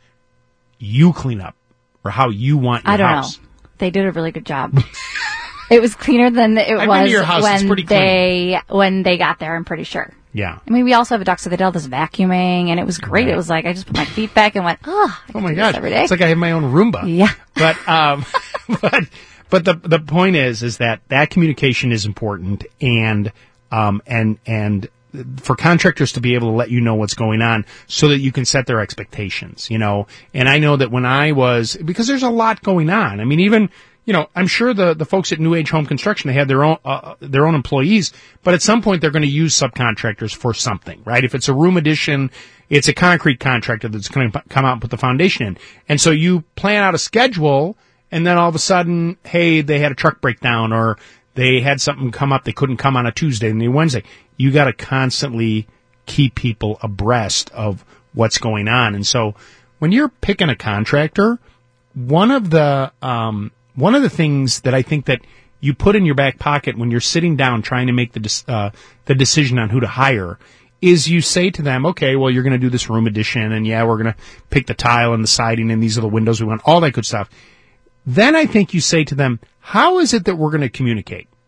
you clean up or how you want your I don't house. know. They did a really good job. It was cleaner than it I've was been to your house. It's when pretty clean. they when they got there. I'm pretty sure. Yeah. I mean, we also have a Ducks of the Dell that's vacuuming, and it was great. Right. It was like I just put my feet back and went, oh, I oh my do gosh, this every day. It's like I have my own Roomba. Yeah. But um, but but the the point is is that that communication is important, and um and and. for contractors to be able to let you know what's going on so that you can set their expectations, you know. And I know that when I was, because there's a lot going on. I mean, even, you know, I'm sure the, the folks at New Age Home Construction, they have their own, uh, their own employees, but at some point they're going to use subcontractors for something, right? If it's a room addition, it's a concrete contractor that's going to come out and put the foundation in. And so you plan out a schedule, and then all of a sudden, hey, they had a truck breakdown, or they had something come up, they couldn't come on a Tuesday and a Wednesday. You got to constantly keep people abreast of what's going on. And so when you're picking a contractor, one of the um, one of the things that I think that you put in your back pocket when you're sitting down trying to make the uh, the decision on who to hire is you say to them, okay, well, you're going to do this room addition, and yeah, we're going to pick the tile and the siding, and these are the windows we want, all that good stuff. Then I think you say to them, how is it that we're going to communicate?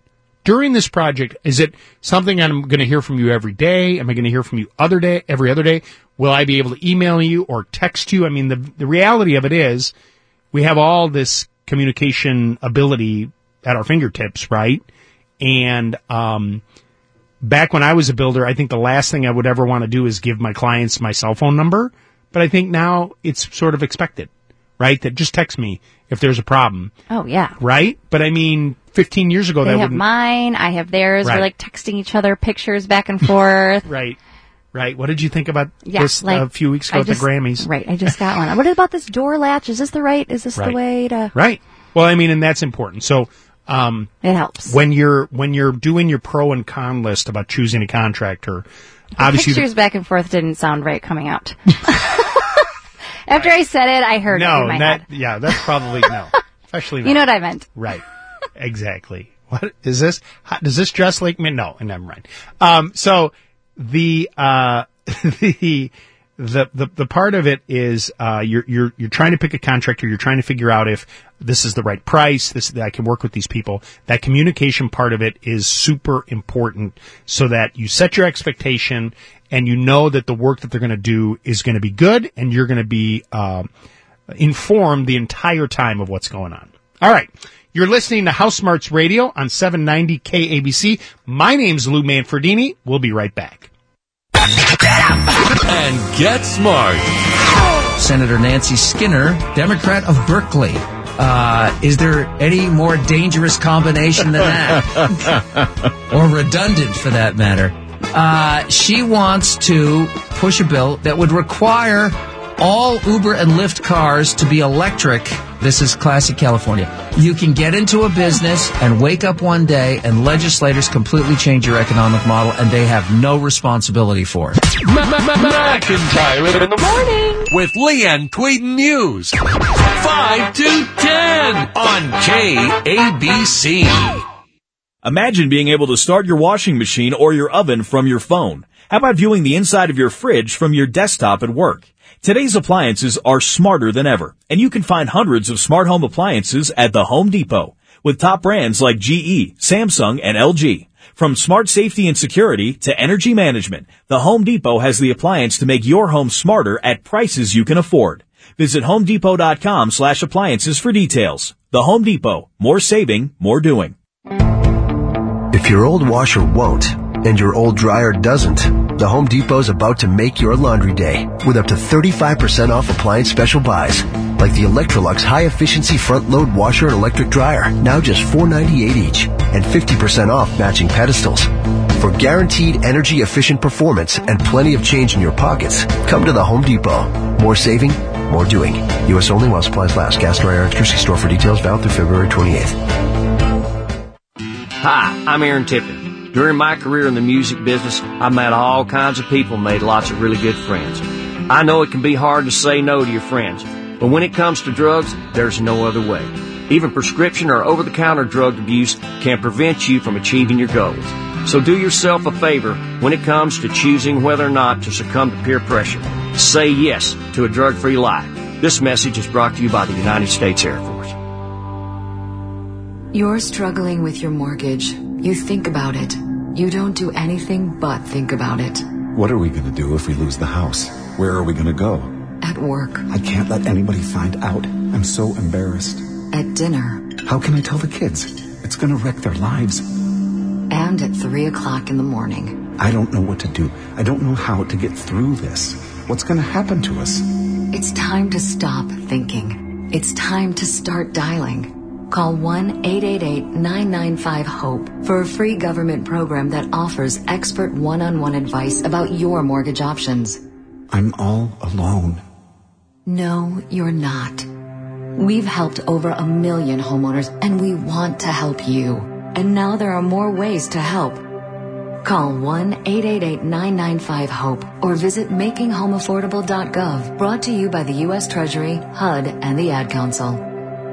during this project, is it something I'm going to hear from you every day? Am I going to hear from you other day, every other day? Will I be able to email you or text you? I mean, the the reality of it is we have all this communication ability at our fingertips, right? And um, back when I was a builder, I think the last thing I would ever want to do is give my clients my cell phone number. But I think now it's sort of expected, right? That just text me if there's a problem. Oh, yeah. Right? But I mean, fifteen years ago, they that have wouldn't... mine. I have theirs. Right. We're like texting each other pictures back and forth. Right. Right. What did you think about Yeah, this like, uh, a few weeks ago I at just- the Grammys? Right. I just got one. What about this door latch? Is this the right? Is this Right. the way to? Right. Well, I mean, and that's important. So, um, it helps when you're when you're doing your pro and con list about choosing a contractor. The obviously, pictures back and forth didn't sound right coming out. After I said it, I heard it no, in my that, head. yeah, that's probably no, especially not. You know what I meant. Right. Exactly. What is this? How, does this dress like me? No, never mind. Um, so the, uh, the, the, the, the part of it is, uh, you're, you're, you're trying to pick a contractor. You're trying to figure out if this is the right price. This, that I can work with these people. That communication part of it is super important so that you set your expectation and you know that the work that they're going to do is going to be good and you're going to be, um, informed the entire time of what's going on. All right. You're listening to House Smarts Radio on seven ninety K A B C. My name's Lou Manfredini. We'll be right back. And get smart. Senator Nancy Skinner, Democrat of Berkeley. Uh, is there any more dangerous combination than that? Or redundant, for that matter. Uh, she wants to push a bill that would require all Uber and Lyft cars to be electric. This is classic California. You can get into a business and wake up one day and legislators completely change your economic model and they have no responsibility for it. McIntyre in the morning with Leanne Tweeden News. five to ten on K A B C. Imagine being able to start your washing machine or your oven from your phone. How about viewing the inside of your fridge from your desktop at work? Today's appliances are smarter than ever, and you can find hundreds of smart home appliances at the Home Depot, with top brands like G E, Samsung, and L G. From smart safety and security to energy management, the Home Depot has the appliance to make your home smarter at prices you can afford. Visit homedepot.com slash appliances for details. The Home Depot. More saving, more doing. If your old washer won't, and your old dryer doesn't, the Home Depot's about to make your laundry day with up to thirty-five percent off appliance special buys, like the Electrolux high-efficiency front-load washer and electric dryer, now just four ninety-eight each, and fifty percent off matching pedestals. For guaranteed energy-efficient performance and plenty of change in your pockets, come to the Home Depot. More saving, more doing. U S only while supplies last. Gas, dryer, electricity store for details valid through February twenty-eighth. Hi, I'm Aaron Tippin. During my career in the music business, I met all kinds of people and made lots of really good friends. I know it can be hard to say no to your friends, but when it comes to drugs, there's no other way. Even prescription or over-the-counter drug abuse can prevent you from achieving your goals. So do yourself a favor when it comes to choosing whether or not to succumb to peer pressure. Say yes to a drug-free life. This message is brought to you by the United States Air Force. You're struggling with your mortgage. You think about it. You don't do anything but think about it. What are we going to do if we lose the house? Where are we going to go? At work. I can't let anybody find out. I'm so embarrassed. At dinner. How can I tell the kids? It's going to wreck their lives. And at three o'clock in the morning. I don't know what to do. I don't know how to get through this. What's going to happen to us? It's time to stop thinking. It's time to start dialing. Call one eight eight eight, nine nine five, HOPE for a free government program that offers expert one-on-one advice about your mortgage options. I'm all alone. No, you're not. We've helped over a million homeowners, and we want to help you. And now there are more ways to help. Call one eight eight eight, nine nine five, HOPE or visit making home affordable dot gov. Brought to you by the U S Treasury, H U D, and the Ad Council.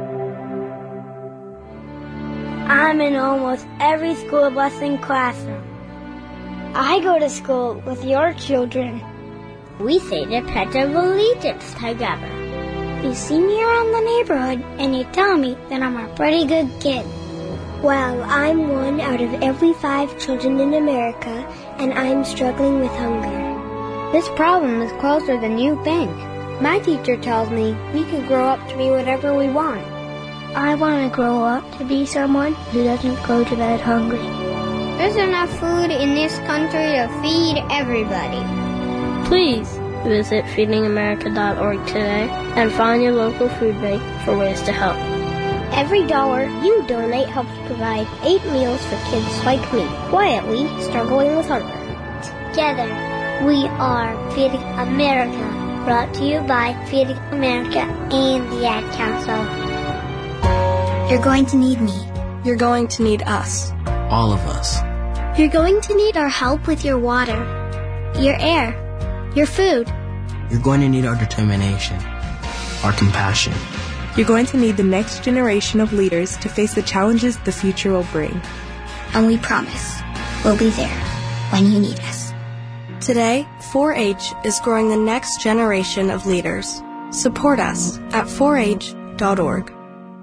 I'm in almost every school busing classroom. I go to school with your children. We say the Pledge of Allegiance together. You see me around the neighborhood and you tell me that I'm a pretty good kid. Well, I'm one out of every five children in America, and I'm struggling with hunger. This problem is closer than you think. My teacher tells me we can grow up to be whatever we want. I want to grow up to be someone who doesn't go to bed hungry. There's enough food in this country to feed everybody. Please visit feeding america dot org today and find your local food bank for ways to help. Every dollar you donate helps provide eight meals for kids like me, quietly struggling with hunger. Together, we are Feeding America, brought to you by Feeding America and the Ad Council. You're going to need me. You're going to need us. All of us. You're going to need our help with your water, your air, your food. You're going to need our determination, our compassion. You're going to need the next generation of leaders to face the challenges the future will bring. And we promise we'll be there when you need us. Today, four H is growing the next generation of leaders. Support us at four H dot org.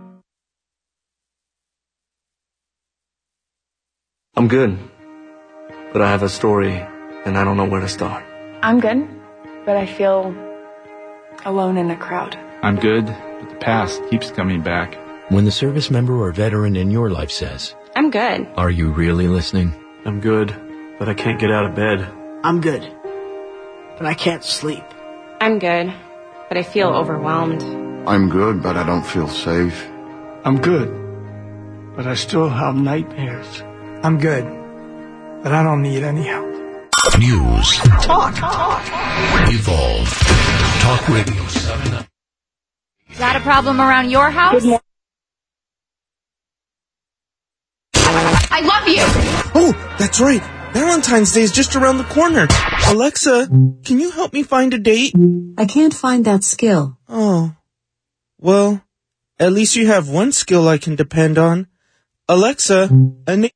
I'm good, but I have a story, and I don't know where to start. I'm good, but I feel alone in a crowd. I'm good, but the past keeps coming back. When the service member or veteran in your life says, I'm good. Are you really listening? I'm good, but I can't get out of bed. I'm good, but I can't sleep. I'm good, but I feel overwhelmed. I'm good, but I don't feel safe. I'm good, but I still have nightmares. I'm good, but I don't need any help. News. Talk, talk. Evolve. Talk Radio seven. Got a problem around your house? I love you! Oh, that's right. Valentine's Day is just around the corner. Alexa, can you help me find a date? I can't find that skill. Oh. Well, at least you have one skill I can depend on. Alexa, a na-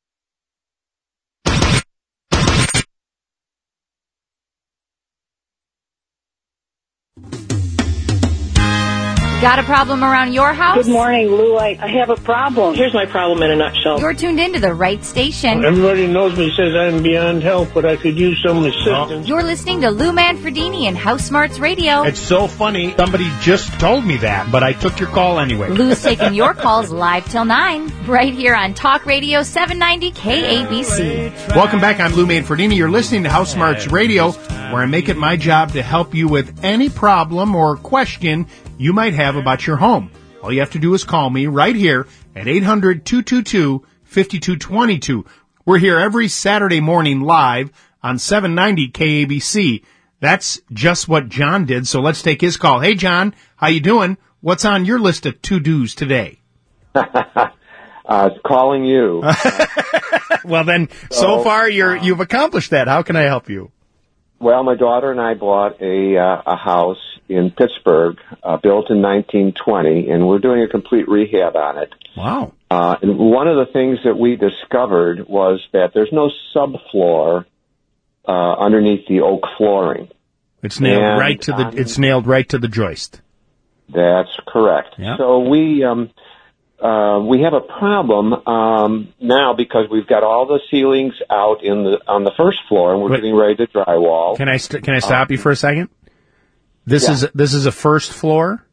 Got a problem around your house? Good morning, Lou. I, I have a problem. Here's my problem in a nutshell. You're tuned into the right station. Everybody knows me, says I'm beyond help, but I could use some assistance. You're listening to Lou Manfredini and House Smarts Radio. It's so funny. Somebody just told me that, but I took your call anyway. Lou's taking your calls live till nine, right here on Talk Radio seven ninety K A B C. Welcome back. I'm Lou Manfredini. You're listening to House Smarts Radio, where I make it my job to help you with any problem or question you might have about your home. All you have to do is call me right here at eight hundred, two two two, five two two two. We're here every Saturday morning live on seven ninety K A B C. That's just what John did, so let's take his call. Hey, John, how you doing? What's on your list of to-dos today? uh, it's calling you. Well, then, so, so far you're, you've accomplished that. How can I help you? Well, my daughter and I bought a uh, a house in Pittsburgh, uh, built in nineteen twenty, and we're doing a complete rehab on it. Wow. Uh, and one of the things that we discovered was that there's no subfloor uh, underneath the oak flooring. It's nailed and, right to the. It's nailed right to the joist. That's correct. Yep. So we um, uh, we have a problem um, now because we've got all the ceilings out in the on the first floor, and we're Wait. getting ready to drywall. Can I st- can I stop um, you for a second? This yeah. is this is a first floor.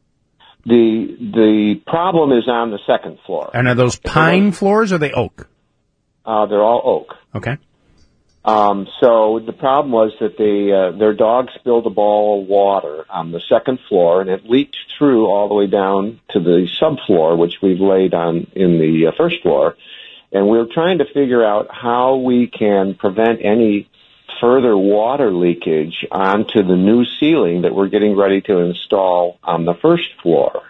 The the problem is on the second floor. And are those pine floors or are they oak? Uh, they're all oak. Okay. Um, so the problem was that they, uh, their dog spilled a ball of water on the second floor, and it leaked through all the way down to the subfloor, which we've laid on in the uh, first floor. And we're trying to figure out how we can prevent any further water leakage onto the new ceiling that we're getting ready to install on the first floor.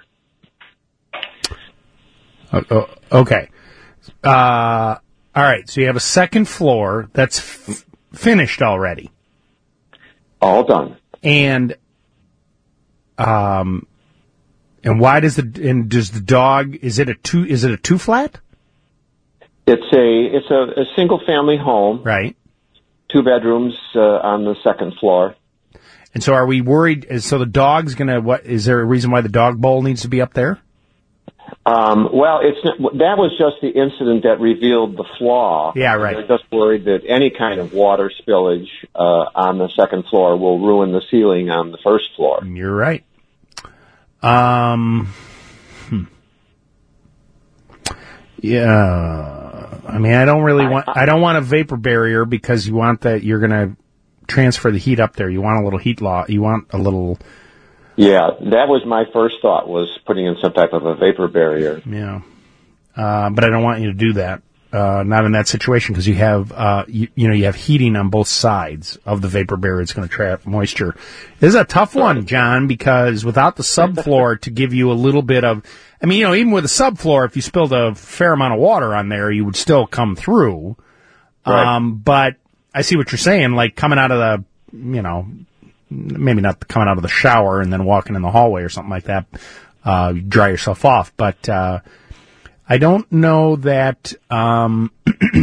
Oh, okay. Uh, all right. So you have a second floor that's f- finished already. All done. And, um, and why does the and does the dog? Is it a two? Is it a two flat? It's a it's a, a single family home. Right. Two bedrooms uh, on the second floor. And so, are we worried? So the dog's gonna. What is there a reason why the dog bowl needs to be up there? Um, well, it's that was just the incident that revealed the flaw. Yeah, right. They're just worried that any kind of water spillage uh, on the second floor will ruin the ceiling on the first floor. You're right. Um, hmm. Yeah, I mean, I don't really want. I don't want a vapor barrier because you want that. You're going to transfer the heat up there. You want a little heat law. You want a little. Yeah, that was my first thought, was putting in some type of a vapor barrier. Yeah. Uh, but I don't want you to do that. Uh, not in that situation, because you have, uh, you, you know, you have heating on both sides of the vapor barrier. It's going to trap moisture. This is a tough one, John, because without the subfloor to give you a little bit of, I mean, you know, even with a subfloor, if you spilled a fair amount of water on there, you would still come through. Right. Um, but I see what you're saying, like coming out of the, you know, maybe not coming out of the shower and then walking in the hallway or something like that, uh, you dry yourself off. But, uh, I don't know that, um,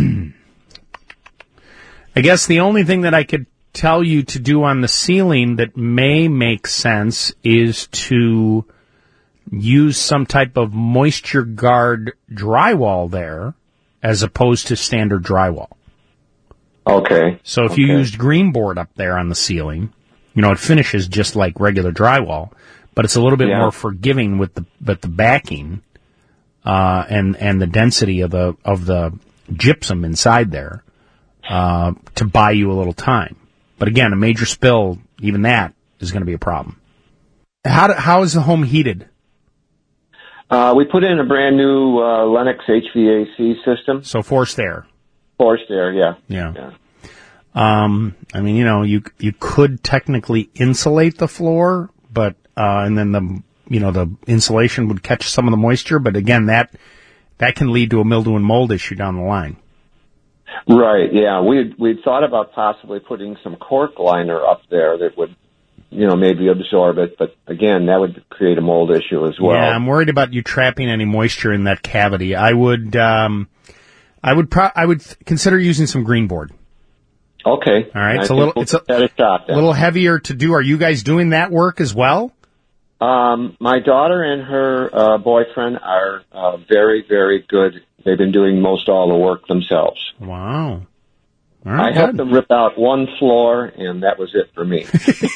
I guess the only thing that I could tell you to do on the ceiling that may make sense is to use some type of moisture guard drywall there as opposed to standard drywall. Okay. So if okay. you used green board up there on the ceiling, you know, it finishes just like regular drywall, but it's a little bit yeah. more forgiving with the, with the backing. Uh, and, and the density of the, of the gypsum inside there, uh, to buy you a little time. But again, a major spill, even that is going to be a problem. How, do, how is the home heated? Uh, we put in a brand new, uh, Lennox H V A C system. So forced air. Forced air, yeah. Yeah. yeah. Um, I mean, you know, you, you could technically insulate the floor, but, uh, and then the, you know, the insulation would catch some of the moisture, but again, that that can lead to a mildew and mold issue down the line. Right, yeah. We we thought about possibly putting some cork liner up there that would, you know, maybe absorb it, but again, that would create a mold issue as well. Yeah, I'm worried about you trapping any moisture in that cavity. I would, um, I would, pro- I would consider using some green board. Okay. All right. I It's a little, we'll it's a, a shot, little heavier to do. Are you guys doing that work as well? Um, my daughter and her uh, boyfriend are uh, very, very good. They've been doing most all the work themselves. Wow. All I right, helped good. them rip out one floor, and that was it for me.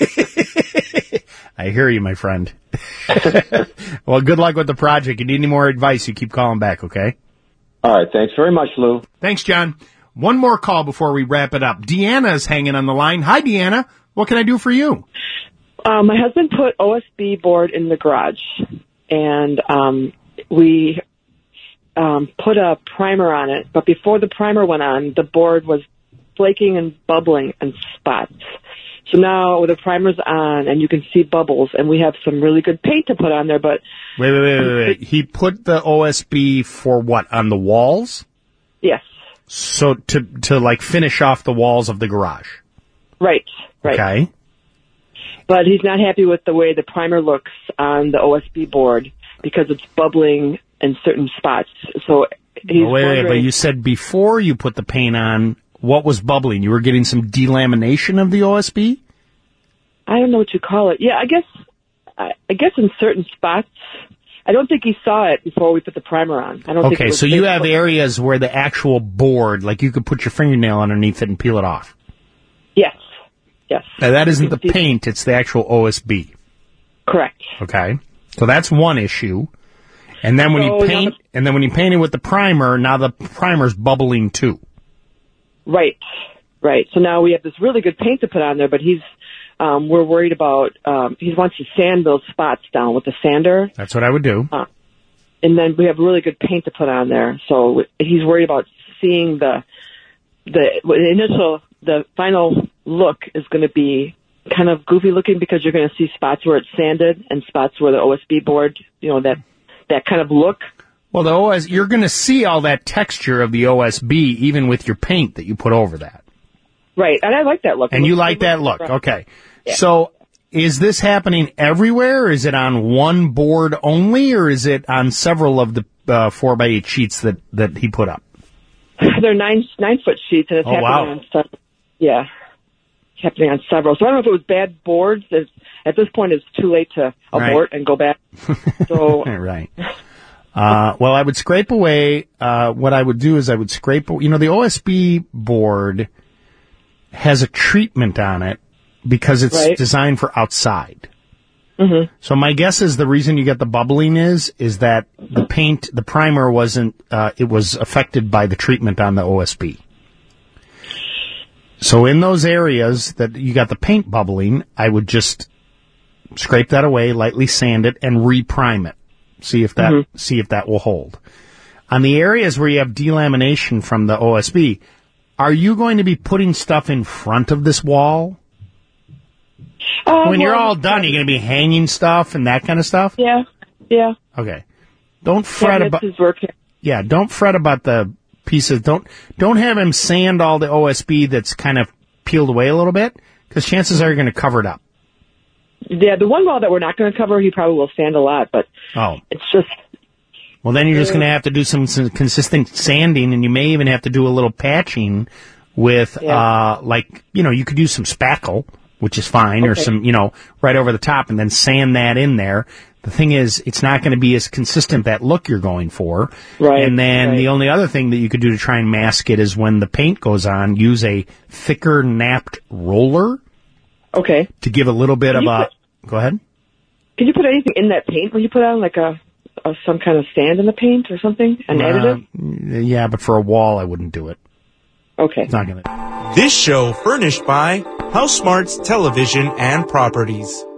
I hear you, my friend. Well, good luck with the project. You need any more advice, you keep calling back, okay? All right. Thanks very much, Lou. Thanks, John. One more call before we wrap it up. Deanna's hanging on the line. Hi, Deanna. What can I do for you? Um, my husband put O S B board in the garage, and um, we um, put a primer on it. But before the primer went on, the board was flaking and bubbling in spots. So now the primer's on, and you can see bubbles, and we have some really good paint to put on there. But wait, wait, wait, wait, wait. He put the O S B for what, on the walls? Yes. So to to like finish off the walls of the garage. Right. Right. Okay. But he's not happy with the way the primer looks on the O S B board because it's bubbling in certain spots. So he's oh, wait, wait, wondering, but you said before you put the paint on, what was bubbling? You were getting some delamination of the O S B? I don't know what you call it. Yeah, I guess I, I guess in certain spots. I don't think he saw it before we put the primer on. I don't think it Okay, was so you have visible. areas where the actual board, like you could put your fingernail underneath it and peel it off. Yes. Yes. Now, that isn't the paint, it's the actual O S B. Correct. Okay. So that's one issue. And then when So you paint, now- and then when you paint it with the primer, now the primer's bubbling too. Right. Right. So now we have this really good paint to put on there, but he's, um, we're worried about, um, he wants to sand those spots down with the sander. That's what I would do. Uh, and then we have really good paint to put on there. So he's worried about seeing the, the, the initial, the final look is going to be kind of goofy looking because you're going to see spots where it's sanded and spots where the O S B board, you know, that, that kind of look. Well, the O S, you're going to see all that texture of the O S B even with your paint that you put over that. Right. And I like that look. And It you looks- like it that looks look. right. Okay. Yeah. So is this happening everywhere? Is it on one board only, or is it on several of the uh, four by eight sheets that, that he put up? They're nine, nine foot sheets and it's Oh, happening wow. on several. Yeah. It's happening on several. So I don't know if it was bad boards. It's, at this point, it's too late to abort Right. and go back. So right. Uh, well, I would scrape away, uh, what I would do is I would scrape, you know, the O S B board has a treatment on it because it's Right. designed for outside. Mm-hmm. So my guess is the reason you get the bubbling is, is that the paint, the primer wasn't, uh, it was affected by the treatment on the O S B. So in those areas that you got the paint bubbling, I would just scrape that away, lightly sand it, and reprime it. See if that, Mm-hmm. see if that will hold. On the areas where you have delamination from the O S B, are you going to be putting stuff in front of this wall? Uh, when you're well, all done, you're going to be hanging stuff and that kind of stuff? Yeah, yeah. Okay. Don't fret yeah, about, his work. yeah, don't fret about the pieces. Don't, don't have him sand all the O S B that's kind of peeled away a little bit, because chances are you're going to cover it up. Yeah, the one wall that we're not going to cover, he probably will sand a lot, but Oh. it's just... Well, then you're just going to have to do some, some consistent sanding, and you may even have to do a little patching with, Yeah. uh, like, you know, you could use some spackle, which is fine, or Okay. some, you know, right over the top, and then sand that in there. The thing is, it's not going to be as consistent, that look you're going for. Right, And then right. the only other thing that you could do to try and mask it is when the paint goes on, use a thicker napped roller. Okay. To give a little bit Can of you a... put- Go ahead. Can you put anything in that paint when you put on, like, a, a some kind of sand in the paint or something? An Uh, additive? Yeah, but for a wall, I wouldn't do it. Okay. It's not going to... This show furnished by House Smarts Television and Properties.